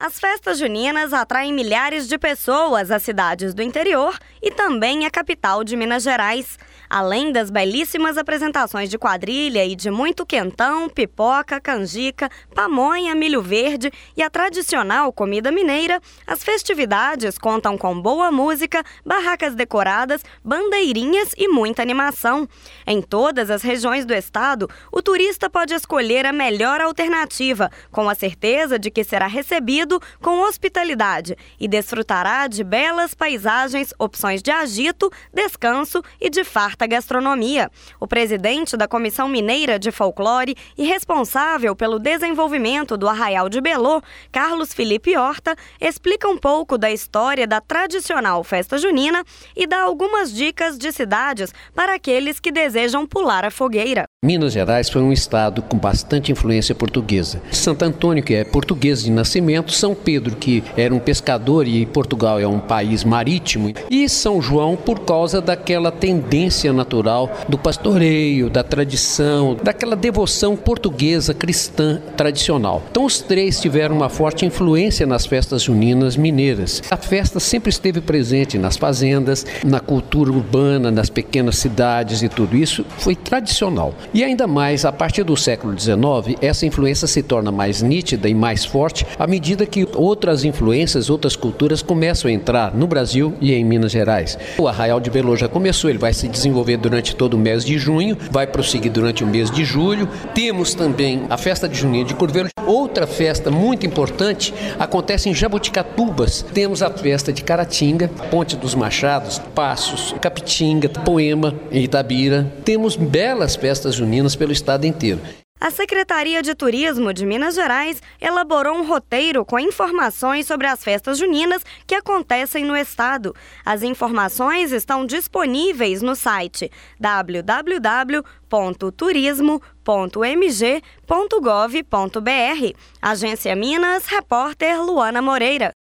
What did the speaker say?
As festas juninas atraem milhares de pessoas às cidades do interior e também à capital de Minas Gerais. Além das belíssimas apresentações de quadrilha e de muito quentão, pipoca, canjica, pamonha, milho verde e a tradicional comida mineira, as festividades contam com boa música, barracas decoradas, bandeirinhas e muita animação. Em todas as regiões do estado, o turista pode escolher a melhor alternativa, com a certeza de que será recebido com hospitalidade e desfrutará de belas paisagens, opções de agito, descanso e de farta gastronomia. O presidente da Comissão Mineira de Folclore e responsável pelo desenvolvimento do Arraial de Belô, Carlos Felipe Horta, explica um pouco da história da tradicional festa junina e dá algumas dicas de cidades para aqueles que desejam pular a fogueira. Minas Gerais foi um estado com bastante influência portuguesa. Santo Antônio, que é português de nascimento, São Pedro, que era um pescador e Portugal é um país marítimo, e São João por causa daquela tendência natural do pastoreio, da tradição, daquela devoção portuguesa cristã tradicional. Então os três tiveram uma forte influência nas festas juninas mineiras. A festa sempre esteve presente nas fazendas, na cultura urbana, nas pequenas cidades e tudo isso foi tradicional. E ainda mais, a partir do século XIX, essa influência se torna mais nítida e mais forte à medida que outras influências, outras culturas começam a entrar no Brasil e em Minas Gerais. O Arraial de Belô já começou, ele vai se desenvolver durante todo o mês de junho, vai prosseguir durante o mês de julho. Temos também a festa de Juninho de Curvelo. Outra festa muito importante acontece em Jaboticatubas. Temos a festa de Caratinga, Ponte dos Machados, Passos, Capitinga, Poema e Itabira. Temos belas festas juninas pelo estado inteiro. A Secretaria de Turismo de Minas Gerais elaborou um roteiro com informações sobre as festas juninas que acontecem no estado. As informações estão disponíveis no site www.turismo.mg.gov.br. Agência Minas, repórter Luana Moreira.